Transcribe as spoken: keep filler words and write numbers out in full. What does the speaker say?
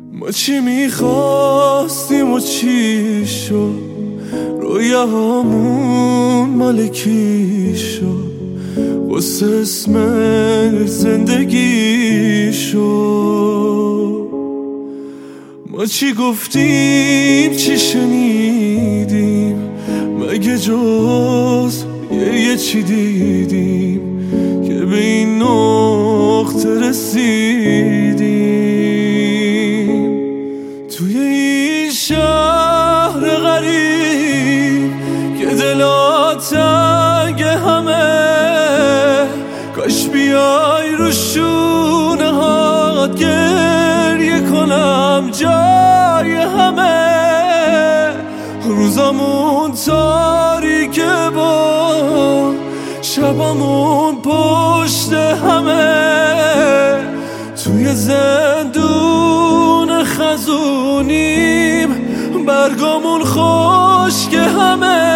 ما چی میخواستیم و چی شد، رویاهامون مال کی شد، واسه اسم زندگی شد. ما چی گفتیم چی شنیدیم، مگه جز یه چی دیدیم که به این نقطه رسیدیم. توی این شهر غریب که دلا تنگ همه، کاش بیای رو شونه هات گریه کنم جای همه. روزامون تاریکه با شبامون پشت همه، توی زندون خزونیم برگامون خشک همه.